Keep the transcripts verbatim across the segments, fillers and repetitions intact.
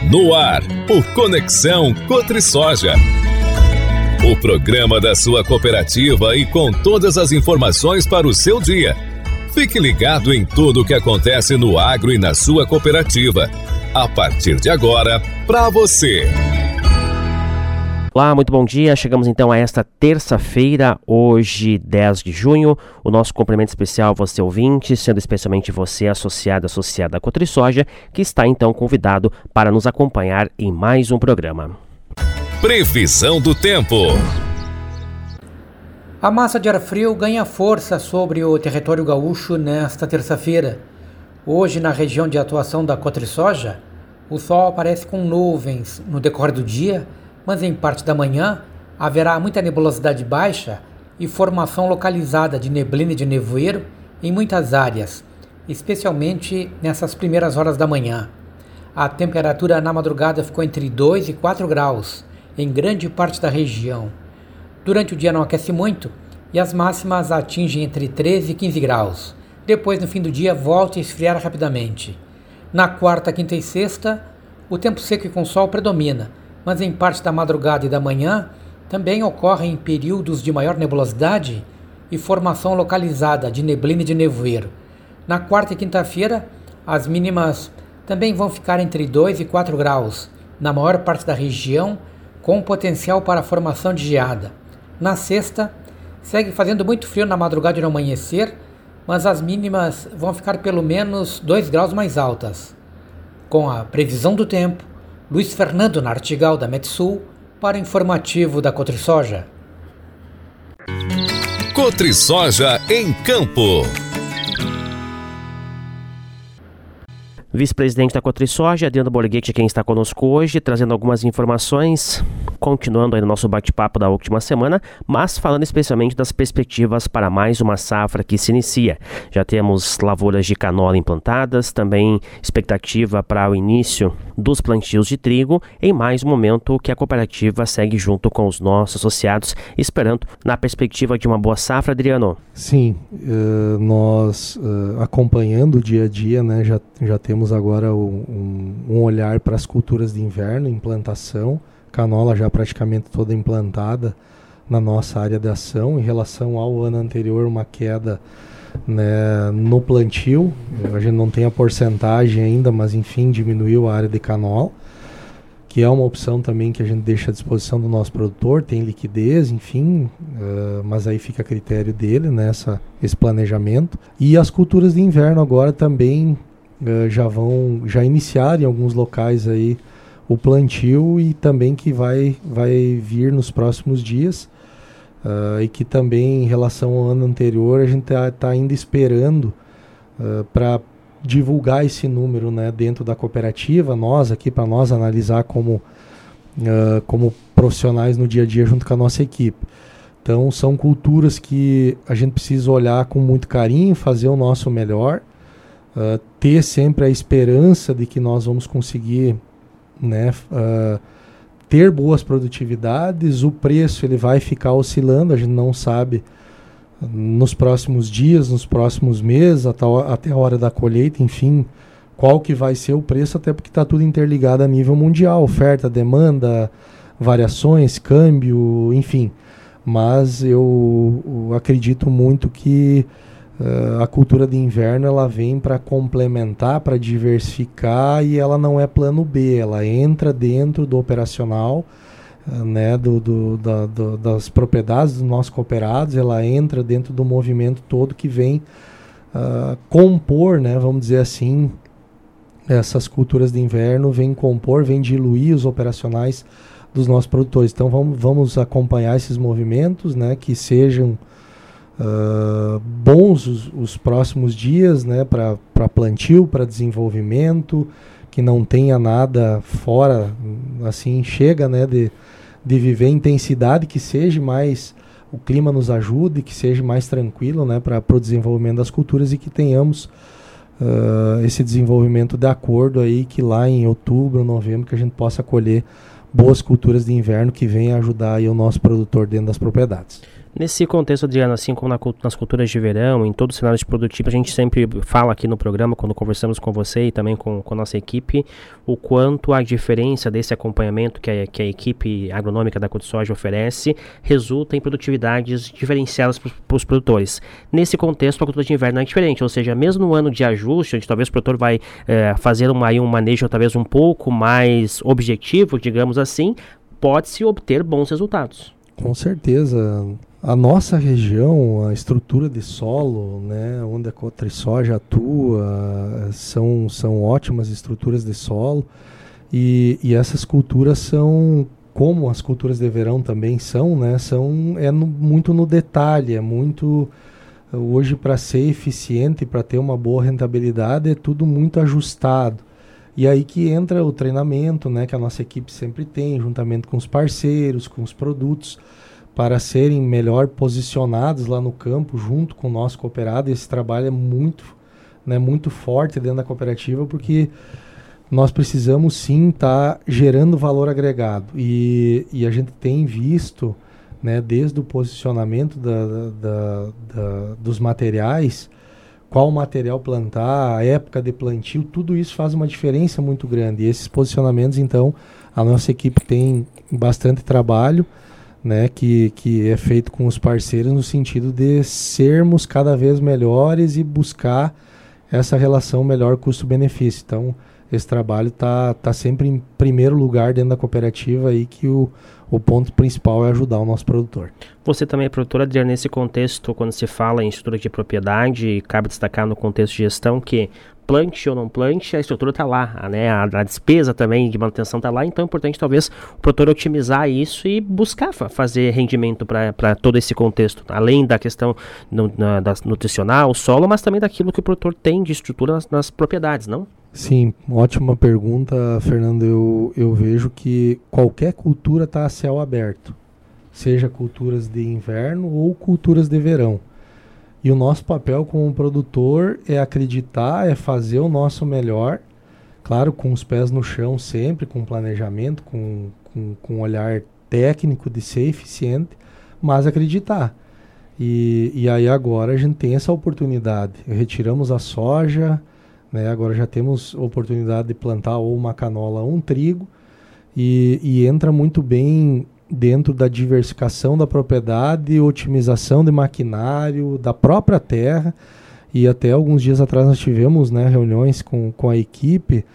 No ar, o Conexão Cotrisoja. O programa da sua cooperativa e com todas as informações para o seu dia. Fique ligado em tudo o que acontece no agro e na sua cooperativa. A partir de agora, para você. Olá, muito bom dia. Chegamos então a esta terça-feira, hoje dez de junho. O nosso cumprimento especial a você ouvinte, sendo especialmente você associado, associada à Cotrisoja, que está então convidado para nos acompanhar em mais um programa. Previsão do tempo. A massa de ar frio ganha força sobre o território gaúcho nesta terça-feira. Hoje, na região de atuação da Cotrisoja, o sol aparece com nuvens no decorrer do dia, mas em parte da manhã haverá muita nebulosidade baixa e formação localizada de neblina e de nevoeiro em muitas áreas, especialmente nessas primeiras horas da manhã. A temperatura na madrugada ficou entre dois e quatro graus em grande parte da região. Durante o dia não aquece muito e as máximas atingem entre treze e quinze graus. Depois, no fim do dia, volta a esfriar rapidamente. Na quarta, quinta e sexta, o tempo seco e com sol predomina, mas em parte da madrugada e da manhã também ocorrem períodos de maior nebulosidade e formação localizada de neblina e de nevoeiro. Na quarta e quinta-feira, as mínimas também vão ficar entre dois e quatro graus, na maior parte da região, com potencial para a formação de geada. Na sexta, segue fazendo muito frio na madrugada e no amanhecer, mas as mínimas vão ficar pelo menos dois graus mais altas. Com a previsão do tempo, Luiz Fernando Nartigal, da Metsul, para o informativo da Cotrisoja. Cotrisoja em Campo. Vice-presidente da Cotrisoja, Adriano Borghetti, quem está conosco hoje, trazendo algumas informações, continuando aí no nosso bate-papo da última semana, mas falando especialmente das perspectivas para mais uma safra que se inicia. Já temos lavouras de canola implantadas, também expectativa para o início dos plantios de trigo, em mais um momento que a cooperativa segue junto com os nossos associados, esperando na perspectiva de uma boa safra, Adriano. Sim, uh, nós uh, acompanhando o dia a dia, né, já, já temos agora um, um olhar para as culturas de inverno, implantação, canola já praticamente toda implantada na nossa área de ação. Em relação ao ano anterior, uma queda, né, no plantio, a gente não tem a porcentagem ainda, mas enfim, diminuiu a área de canola, que é uma opção também que a gente deixa à disposição do nosso produtor, tem liquidez, enfim, uh, mas aí fica a critério dele, né, essa, esse planejamento. E as culturas de inverno agora também Uh, já vão já iniciar em alguns locais aí o plantio e também que vai, vai vir nos próximos dias, uh, e que também em relação ao ano anterior a gente está tá ainda esperando uh, para divulgar esse número, né, dentro da cooperativa, nós aqui para nós analisar como, uh, como profissionais no dia a dia junto com a nossa equipe. Então são culturas que a gente precisa olhar com muito carinho, fazer o nosso melhor. Uh, ter sempre a esperança de que nós vamos conseguir, né, uh, ter boas produtividades. O preço ele vai ficar oscilando, a gente não sabe uh, nos próximos dias, nos próximos meses, até, até a hora da colheita, enfim, qual que vai ser o preço, até porque está tudo interligado a nível mundial, oferta, demanda, variações, câmbio, enfim. Mas eu, eu acredito muito que Uh, a cultura de inverno ela vem para complementar, para diversificar, e ela não é plano B, ela entra dentro do operacional, uh, né, do, do, da, do, das propriedades dos nossos cooperados, ela entra dentro do movimento todo que vem uh, compor, né, vamos dizer assim, essas culturas de inverno, vem compor, vem diluir os operacionais dos nossos produtores. Então vamos, vamos acompanhar esses movimentos, né, que sejam Uh, bons os, os próximos dias, né, para plantio, para desenvolvimento, que não tenha nada fora, assim, chega, né, de, de viver intensidade, que seja mais, o clima nos ajude, que seja mais tranquilo, né, para o desenvolvimento das culturas e que tenhamos uh, esse desenvolvimento de acordo aí, que lá em outubro, novembro, que a gente possa colher boas culturas de inverno que venham ajudar aí o nosso produtor dentro das propriedades. Nesse contexto, Adriano, assim como na, nas culturas de verão, em todo o cenário produtivo, a gente sempre fala aqui no programa, quando conversamos com você e também com, com a nossa equipe, o quanto a diferença desse acompanhamento que a, que a equipe agronômica da CotriSoja oferece resulta em produtividades diferenciadas para os produtores. Nesse contexto, a cultura de inverno é diferente, ou seja, mesmo no ano de ajuste, onde talvez o produtor vai é, fazer uma, um manejo talvez um pouco mais objetivo, digamos assim, pode-se obter bons resultados. Com certeza. A nossa região, a estrutura de solo, né, onde a CotriSoja atua, são, são ótimas estruturas de solo, e, e essas culturas são, como as culturas de verão também são, né, são é no, muito no detalhe, é muito, hoje para ser eficiente, para ter uma boa rentabilidade, é tudo muito ajustado. E aí que entra o treinamento, né, que a nossa equipe sempre tem, juntamente com os parceiros, com os produtos, para serem melhor posicionados lá no campo, junto com o nosso cooperado. Esse trabalho é muito, né, muito forte dentro da cooperativa, porque nós precisamos sim estar tá gerando valor agregado. E, e a gente tem visto, né, desde o posicionamento da, da, da, da, dos materiais, qual material plantar, a época de plantio, tudo isso faz uma diferença muito grande. E esses posicionamentos, então, a nossa equipe tem bastante trabalho, né, que, que é feito com os parceiros no sentido de sermos cada vez melhores e buscar essa relação melhor custo-benefício. Então, esse trabalho está tá sempre em primeiro lugar dentro da cooperativa, aí que o, o ponto principal é ajudar o nosso produtor. Você também é produtor, Adriano, nesse contexto, quando se fala em estrutura de propriedade, cabe destacar no contexto de gestão que plante ou não plante, a estrutura está lá, né? a, a despesa também de manutenção está lá, então é importante talvez o produtor otimizar isso e buscar fa- fazer rendimento para todo esse contexto, além da questão no, na, da nutricional, solo, mas também daquilo que o produtor tem de estrutura nas, nas propriedades, não? Sim, ótima pergunta, Fernando. Eu, eu vejo que qualquer cultura está a céu aberto, seja culturas de inverno ou culturas de verão. E o nosso papel como produtor é acreditar, é fazer o nosso melhor, claro, com os pés no chão sempre, com planejamento, com, com, com um olhar técnico de ser eficiente, mas acreditar. E, e aí agora a gente tem essa oportunidade. Retiramos a soja, né, agora já temos oportunidade de plantar ou uma canola ou um trigo, e, e entra muito bem dentro da diversificação da propriedade, otimização de maquinário, da própria terra. E até alguns dias atrás nós tivemos, né, reuniões com, com a equipe,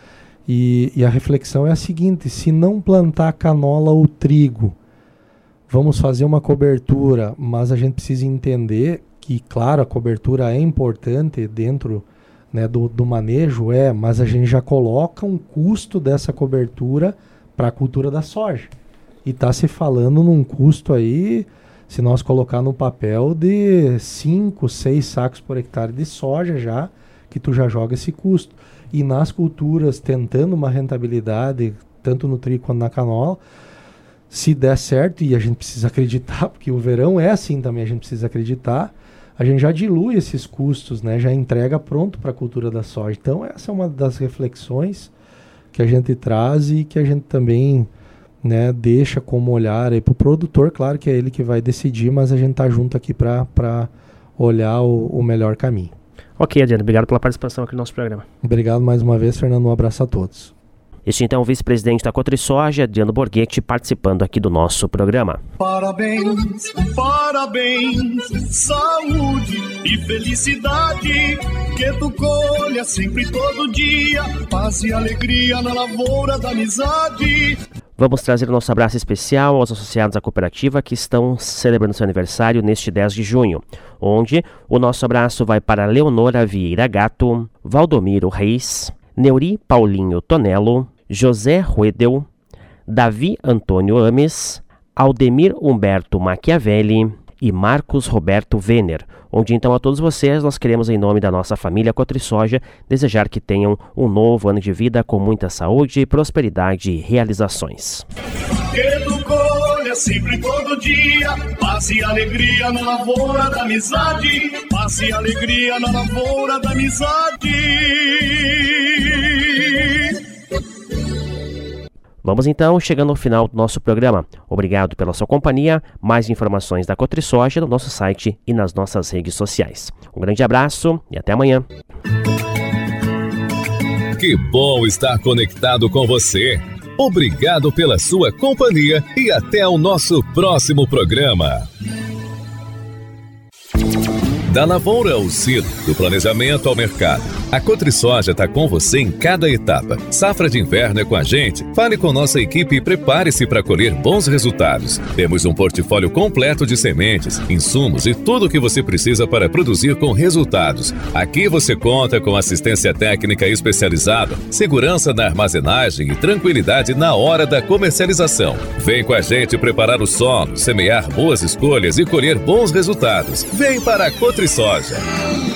e, e a reflexão é a seguinte: se não plantar canola ou trigo, vamos fazer uma cobertura, mas a gente precisa entender que, claro, a cobertura é importante dentro, né, do, do manejo, é, mas a gente já coloca um custo dessa cobertura para a cultura da soja. E está se falando num custo aí, se nós colocar no papel, de cinco, seis sacos por hectare de soja já, que tu já joga esse custo. E nas culturas, tentando uma rentabilidade, tanto no trigo quanto na canola, se der certo, e a gente precisa acreditar, porque o verão é assim também, a gente precisa acreditar, a gente já dilui esses custos, né, já entrega pronto para a cultura da soja. Então essa é uma das reflexões que a gente traz e que a gente também, né, deixa como olhar aí para o produtor. Claro que é ele que vai decidir, mas a gente está junto aqui para olhar o, o melhor caminho. Ok, Adriano, obrigado pela participação aqui no nosso programa. Obrigado mais uma vez, Fernando, um abraço a todos. Este então é o vice-presidente da CotriSoja, Adriano Borghetti, participando aqui do nosso programa. Parabéns, parabéns, saúde e felicidade, que tu colha sempre todo dia, paz e alegria na lavoura da amizade. Vamos trazer o nosso abraço especial aos associados à cooperativa que estão celebrando seu aniversário neste dez de junho, onde o nosso abraço vai para Leonora Vieira Gato, Valdomiro Reis, Neuri Paulinho Tonello, José Ruedel, Davi Antônio Ames, Aldemir Humberto Machiavelli e Marcos Roberto Venner, onde então a todos vocês nós queremos, em nome da nossa família CotriSoja, desejar que tenham um novo ano de vida com muita saúde, prosperidade e realizações. Que tu colha sempre todo dia, paz e alegria na lavoura da amizade, paz e alegria na lavoura da amizade. Vamos então chegando ao final do nosso programa. Obrigado pela sua companhia. Mais informações da CotriSoja no nosso site e nas nossas redes sociais. Um grande abraço e até amanhã. Que bom estar conectado com você. Obrigado pela sua companhia e até o nosso próximo programa. Da lavoura ao silo, do planejamento ao mercado, a CotriSoja está com você em cada etapa. Safra de inverno é com a gente? Fale com nossa equipe e prepare-se para colher bons resultados. Temos um portfólio completo de sementes, insumos e tudo o que você precisa para produzir com resultados. Aqui você conta com assistência técnica especializada, segurança na armazenagem e tranquilidade na hora da comercialização. Vem com a gente preparar o solo, semear boas escolhas e colher bons resultados. Vem para a CotriSoja.